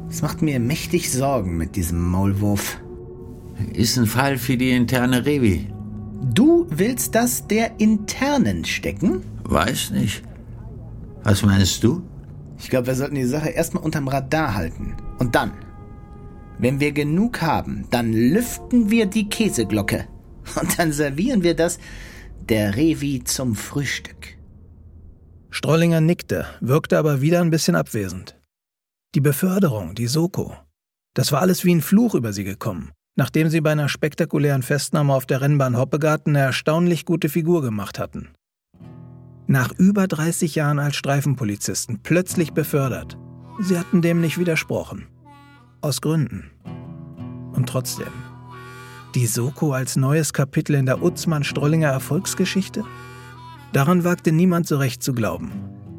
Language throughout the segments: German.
Es macht mir mächtig Sorgen mit diesem Maulwurf. Ist ein Fall für die interne Revi. Du willst das der Internen stecken? Weiß nicht. Was meinst du? Ich glaube, wir sollten die Sache erstmal unterm Radar halten. Und dann, wenn wir genug haben, dann lüften wir die Käseglocke. Und dann servieren wir das der Revi zum Frühstück. Strollinger nickte, wirkte aber wieder ein bisschen abwesend. Die Beförderung, die Soko, das war alles wie ein Fluch über sie gekommen, nachdem sie bei einer spektakulären Festnahme auf der Rennbahn Hoppegarten eine erstaunlich gute Figur gemacht hatten. Nach über 30 Jahren als Streifenpolizisten plötzlich befördert. Sie hatten dem nicht widersprochen. Aus Gründen. Und trotzdem. Die Soko als neues Kapitel in der Utzmann-Strollinger Erfolgsgeschichte? Daran wagte niemand so recht zu glauben.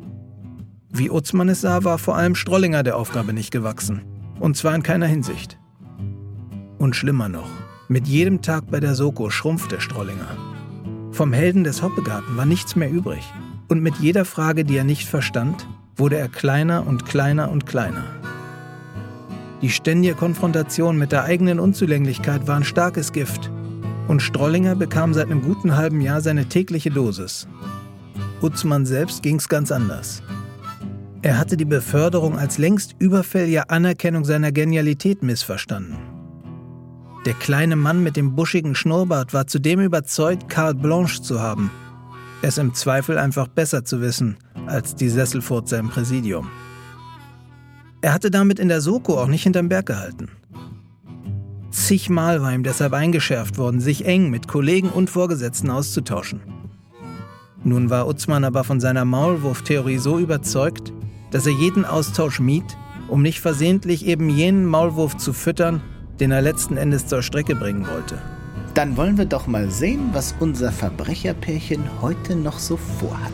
Wie Utzmann es sah, war vor allem Strollinger der Aufgabe nicht gewachsen. Und zwar in keiner Hinsicht. Und schlimmer noch, mit jedem Tag bei der Soko schrumpfte Strollinger. Vom Helden des Hoppegarten war nichts mehr übrig. Und mit jeder Frage, die er nicht verstand, wurde er kleiner und kleiner und kleiner. Die ständige Konfrontation mit der eigenen Unzulänglichkeit war ein starkes Gift. Und Strollinger bekam seit einem guten halben Jahr seine tägliche Dosis. Utzmann selbst ging's ganz anders. Er hatte die Beförderung als längst überfällige Anerkennung seiner Genialität missverstanden. Der kleine Mann mit dem buschigen Schnurrbart war zudem überzeugt, carte blanche zu haben. Es im Zweifel einfach besser zu wissen, als die Sesselfurzer im Präsidium. Er hatte damit in der Soko auch nicht hinterm Berg gehalten. Zigmal war ihm deshalb eingeschärft worden, sich eng mit Kollegen und Vorgesetzten auszutauschen. Nun war Utzmann aber von seiner Maulwurf-Theorie so überzeugt, dass er jeden Austausch mied, um nicht versehentlich eben jenen Maulwurf zu füttern, den er letzten Endes zur Strecke bringen wollte. Dann wollen wir doch mal sehen, was unser Verbrecherpärchen heute noch so vorhat.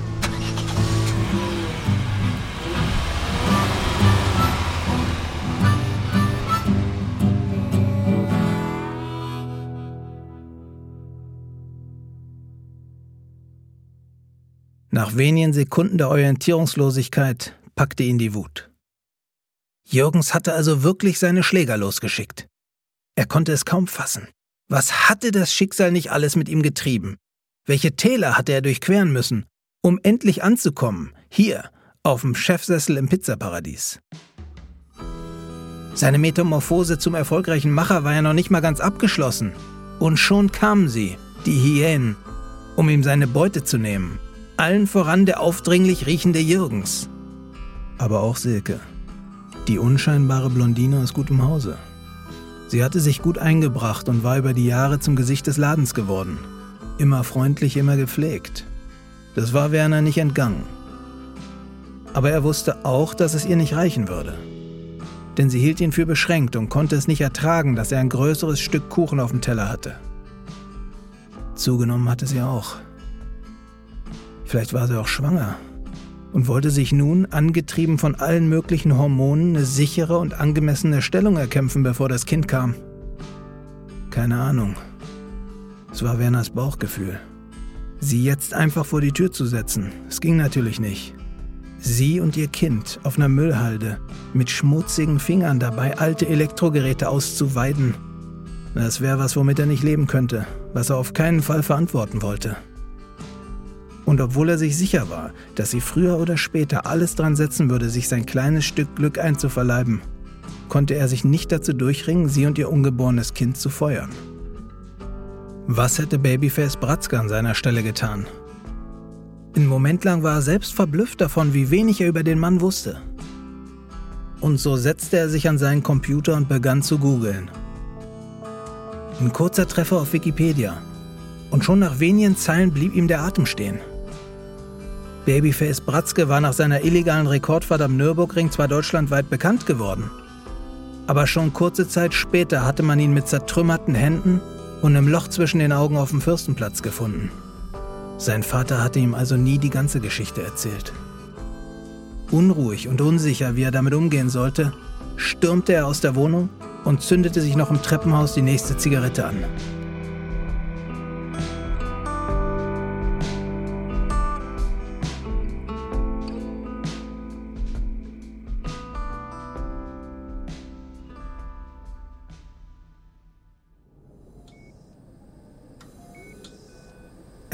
Nach wenigen Sekunden der Orientierungslosigkeit packte ihn die Wut. Jürgens hatte also wirklich seine Schläger losgeschickt. Er konnte es kaum fassen. Was hatte das Schicksal nicht alles mit ihm getrieben? Welche Täler hatte er durchqueren müssen, um endlich anzukommen, hier, auf dem Chefsessel im Pizzaparadies? Seine Metamorphose zum erfolgreichen Macher war ja noch nicht mal ganz abgeschlossen. Und schon kamen sie, die Hyänen, um ihm seine Beute zu nehmen. Allen voran der aufdringlich riechende Jürgens. Aber auch Silke. Die unscheinbare Blondine aus gutem Hause. Sie hatte sich gut eingebracht und war über die Jahre zum Gesicht des Ladens geworden. Immer freundlich, immer gepflegt. Das war Werner nicht entgangen. Aber er wusste auch, dass es ihr nicht reichen würde. Denn sie hielt ihn für beschränkt und konnte es nicht ertragen, dass er ein größeres Stück Kuchen auf dem Teller hatte. Zugenommen hatte sie auch. Vielleicht war sie auch schwanger und wollte sich nun, angetrieben von allen möglichen Hormonen, eine sichere und angemessene Stellung erkämpfen, bevor das Kind kam. Keine Ahnung. Es war Werners Bauchgefühl. Sie jetzt einfach vor die Tür zu setzen, es ging natürlich nicht. Sie und ihr Kind auf einer Müllhalde, mit schmutzigen Fingern dabei, alte Elektrogeräte auszuweiden. Das wäre was, womit er nicht leben könnte, was er auf keinen Fall verantworten wollte. Und obwohl er sich sicher war, dass sie früher oder später alles dran setzen würde, sich sein kleines Stück Glück einzuverleiben, konnte er sich nicht dazu durchringen, sie und ihr ungeborenes Kind zu feuern. Was hätte Babyface Bratzke an seiner Stelle getan? Einen Moment lang war er selbst verblüfft davon, wie wenig er über den Mann wusste. Und so setzte er sich an seinen Computer und begann zu googeln. Ein kurzer Treffer auf Wikipedia. Und schon nach wenigen Zeilen blieb ihm der Atem stehen. Babyface Bratzke war nach seiner illegalen Rekordfahrt am Nürburgring zwar deutschlandweit bekannt geworden, aber schon kurze Zeit später hatte man ihn mit zertrümmerten Händen und einem Loch zwischen den Augen auf dem Fürstenplatz gefunden. Sein Vater hatte ihm also nie die ganze Geschichte erzählt. Unruhig und unsicher, wie er damit umgehen sollte, stürmte er aus der Wohnung und zündete sich noch im Treppenhaus die nächste Zigarette an.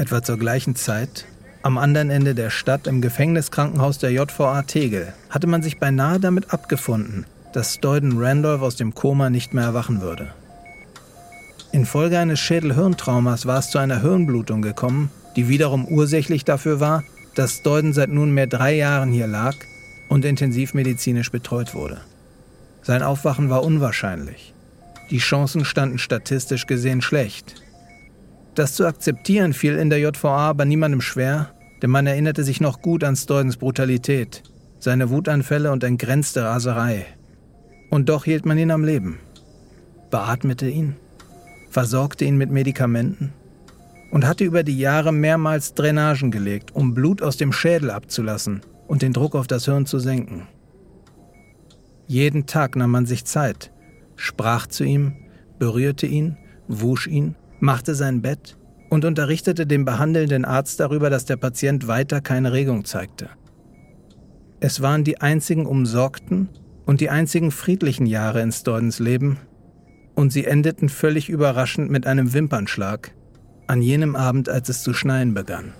Etwa zur gleichen Zeit, am anderen Ende der Stadt im Gefängniskrankenhaus der JVA Tegel, hatte man sich beinahe damit abgefunden, dass Stoyden Randolph aus dem Koma nicht mehr erwachen würde. Infolge eines Schädel-Hirntraumas war es zu einer Hirnblutung gekommen, die wiederum ursächlich dafür war, dass Stoyden seit nunmehr 3 Jahren hier lag und intensivmedizinisch betreut wurde. Sein Aufwachen war unwahrscheinlich. Die Chancen standen statistisch gesehen schlecht. Das zu akzeptieren fiel in der JVA aber niemandem schwer, denn man erinnerte sich noch gut an Stoydens Brutalität, seine Wutanfälle und entgrenzte Raserei. Und doch hielt man ihn am Leben, beatmete ihn, versorgte ihn mit Medikamenten und hatte über die Jahre mehrmals Drainagen gelegt, um Blut aus dem Schädel abzulassen und den Druck auf das Hirn zu senken. Jeden Tag nahm man sich Zeit, sprach zu ihm, berührte ihn, wusch ihn, machte sein Bett und unterrichtete den behandelnden Arzt darüber, dass der Patient weiter keine Regung zeigte. Es waren die einzigen umsorgten und die einzigen friedlichen Jahre in Stoydens Leben und sie endeten völlig überraschend mit einem Wimpernschlag an jenem Abend, als es zu schneien begann.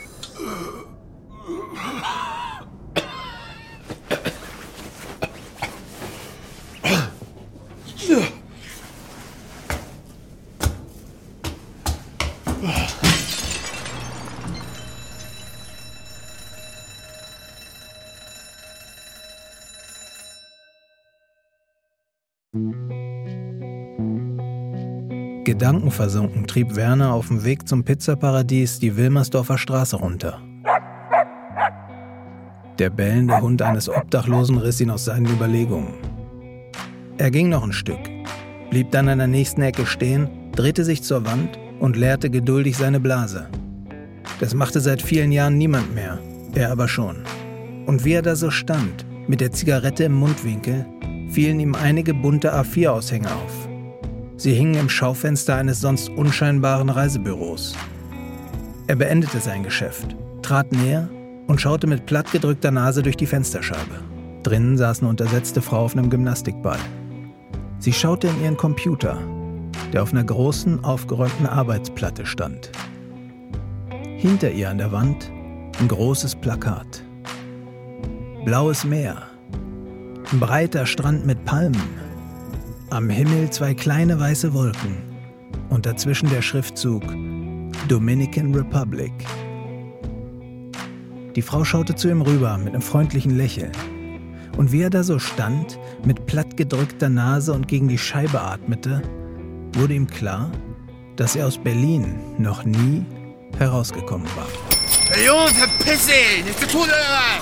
Gedankenversunken trieb Werner auf dem Weg zum Pizzaparadies die Wilmersdorfer Straße runter. Der bellende Hund eines Obdachlosen riss ihn aus seinen Überlegungen. Er ging noch ein Stück, blieb dann an der nächsten Ecke stehen, drehte sich zur Wand und leerte geduldig seine Blase. Das machte seit vielen Jahren niemand mehr, er aber schon. Und wie er da so stand, mit der Zigarette im Mundwinkel, fielen ihm einige bunte A4-Aushänge auf. Sie hingen im Schaufenster eines sonst unscheinbaren Reisebüros. Er beendete sein Geschäft, trat näher und schaute mit plattgedrückter Nase durch die Fensterscheibe. Drinnen saß eine untersetzte Frau auf einem Gymnastikball. Sie schaute in ihren Computer, der auf einer großen, aufgeräumten Arbeitsplatte stand. Hinter ihr an der Wand ein großes Plakat. Blaues Meer, ein breiter Strand mit Palmen, am Himmel 2 kleine weiße Wolken und dazwischen der Schriftzug Dominican Republic. Die Frau schaute zu ihm rüber mit einem freundlichen Lächeln. Und wie er da so stand, mit plattgedrückter Nase und gegen die Scheibe atmete, wurde ihm klar, dass er aus Berlin noch nie herausgekommen war. Hey Jungs, verpiss dich! Nicht zu tun, oder?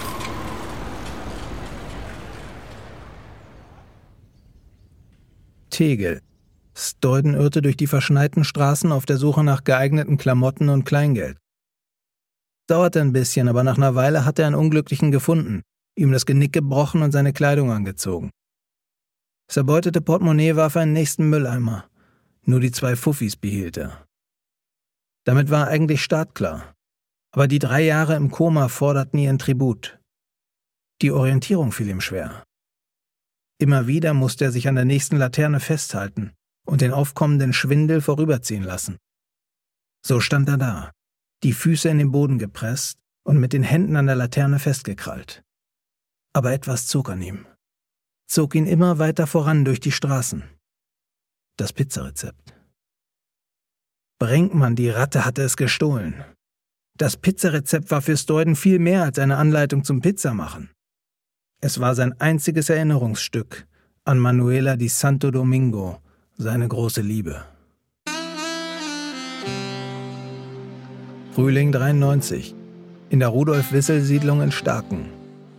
Tegel. Stoyden irrte durch die verschneiten Straßen auf der Suche nach geeigneten Klamotten und Kleingeld. Dauerte ein bisschen, aber nach einer Weile hatte er einen Unglücklichen gefunden, ihm das Genick gebrochen und seine Kleidung angezogen. Das erbeutete Portemonnaie warf er in den nächsten Mülleimer. Nur die 2 Fuffis behielt er. Damit war eigentlich startklar. Aber die 3 Jahre im Koma forderten ihren Tribut. Die Orientierung fiel ihm schwer. Immer wieder musste er sich an der nächsten Laterne festhalten und den aufkommenden Schwindel vorüberziehen lassen. So stand er da, die Füße in den Boden gepresst und mit den Händen an der Laterne festgekrallt. Aber etwas zog an ihm. Zog ihn immer weiter voran durch die Straßen. Das Pizzarezept. Brinkmann, die Ratte, hatte es gestohlen. Das Pizzarezept war für Stoyden viel mehr als eine Anleitung zum Pizzamachen. Es war sein einziges Erinnerungsstück an Manuela di Santo Domingo, seine große Liebe. Frühling 93, in der Rudolf-Wissel-Siedlung in Starken.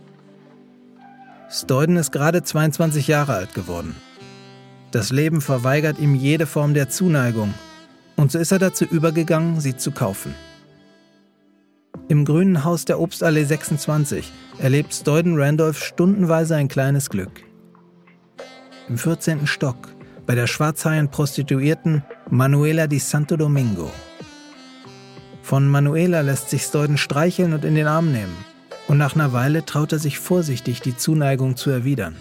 Stoyden ist gerade 22 Jahre alt geworden. Das Leben verweigert ihm jede Form der Zuneigung und so ist er dazu übergegangen, sie zu kaufen. Im grünen Haus der Obstallee 26 erlebt Stoyden Randolph stundenweise ein kleines Glück. Im 14. Stock, bei der schwarzhaarigen Prostituierten Manuela di Santo Domingo. Von Manuela lässt sich Stoyden streicheln und in den Arm nehmen. Und nach einer Weile traut er sich vorsichtig, die Zuneigung zu erwidern.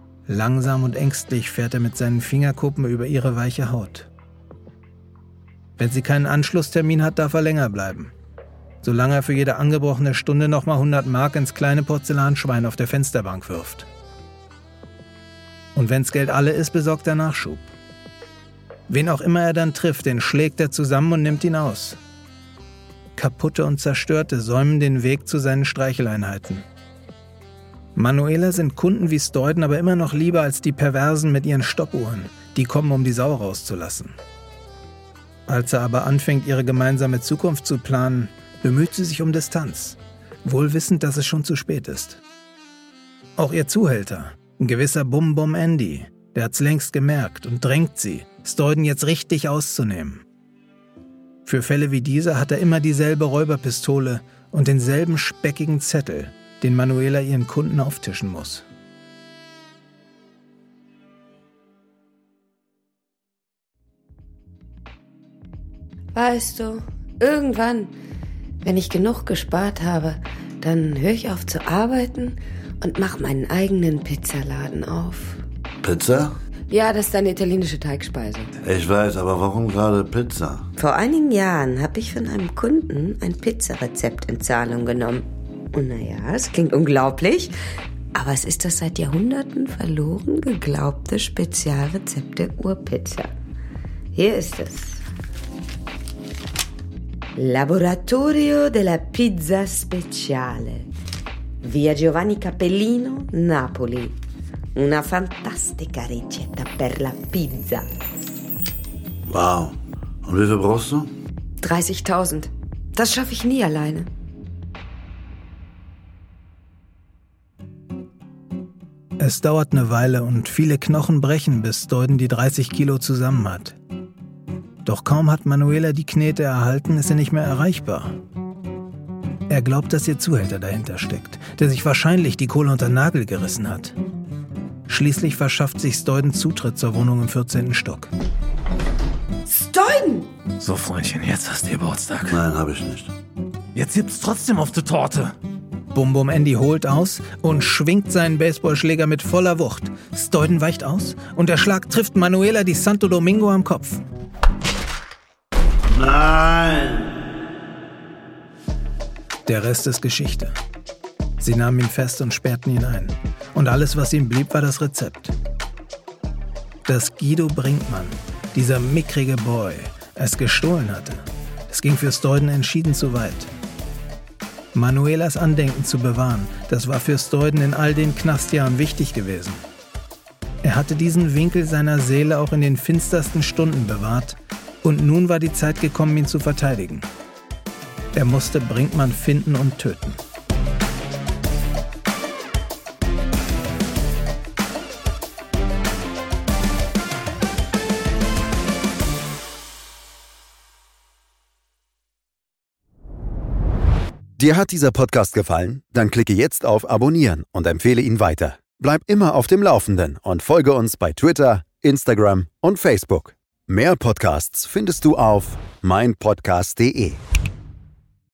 Langsam und ängstlich fährt er mit seinen Fingerkuppen über ihre weiche Haut. Wenn sie keinen Anschlusstermin hat, darf er länger bleiben. Solange er für jede angebrochene Stunde nochmal 100 Mark ins kleine Porzellanschwein auf der Fensterbank wirft. Und wenn's Geld alle ist, besorgt er Nachschub. Wen auch immer er dann trifft, den schlägt er zusammen und nimmt ihn aus. Kaputte und Zerstörte säumen den Weg zu seinen Streicheleinheiten. Manuela sind Kunden wie Stoyden aber immer noch lieber als die Perversen mit ihren Stoppuhren, die kommen, um die Sau rauszulassen. Als er aber anfängt, ihre gemeinsame Zukunft zu planen, bemüht sie sich um Distanz, wohl wissend, dass es schon zu spät ist. Auch ihr Zuhälter, ein gewisser Bum Bum Andy, der hat's längst gemerkt und drängt sie, Stoyden jetzt richtig auszunehmen. Für Fälle wie diese hat er immer dieselbe Räuberpistole und denselben speckigen Zettel, den Manuela ihren Kunden auftischen muss. Weißt du, irgendwann, wenn ich genug gespart habe, dann höre ich auf zu arbeiten und mache meinen eigenen Pizzaladen auf. Pizza? Ja, das ist eine italienische Teigspeise. Ich weiß, aber warum gerade Pizza? Vor einigen Jahren habe ich von einem Kunden ein Pizzarezept in Zahlung genommen. Und naja, es klingt unglaublich, aber es ist das seit Jahrhunderten verloren geglaubte Spezialrezept der Urpizza. Hier ist es. Laboratorio della Pizza Speciale. Via Giovanni Capellino, Napoli. Una fantastica ricetta per la pizza. Wow. Und wie viel brauchst du? 30.000. Das schaffe ich nie alleine. Es dauert eine Weile und viele Knochen brechen, bis Stoyden die 30 Kilo zusammen hat. Doch kaum hat Manuela die Knete erhalten, ist er nicht mehr erreichbar. Er glaubt, dass ihr Zuhälter dahinter steckt, der sich wahrscheinlich die Kohle unter den Nagel gerissen hat. Schließlich verschafft sich Stoyden Zutritt zur Wohnung im 14. Stock. Stoyden! So, Freundchen, jetzt hast du Geburtstag. Nein, habe ich nicht. Jetzt gibt's trotzdem auf die Torte. Bum Bum Andy holt aus und schwingt seinen Baseballschläger mit voller Wucht. Stoyden weicht aus und der Schlag trifft Manuela di Santo Domingo am Kopf. Nein! Der Rest ist Geschichte. Sie nahmen ihn fest und sperrten ihn ein. Und alles, was ihm blieb, war das Rezept. Dass Guido Brinkmann, dieser mickrige Boy, es gestohlen hatte, das ging für Stoyden entschieden zu weit. Manuelas Andenken zu bewahren, das war für Stoyden in all den Knastjahren wichtig gewesen. Er hatte diesen Winkel seiner Seele auch in den finstersten Stunden bewahrt und nun war die Zeit gekommen, ihn zu verteidigen. Er musste Brinkmann finden und töten. Dir hat dieser Podcast gefallen? Dann klicke jetzt auf Abonnieren und empfehle ihn weiter. Bleib immer auf dem Laufenden und folge uns bei Twitter, Instagram und Facebook. Mehr Podcasts findest du auf meinpodcast.de.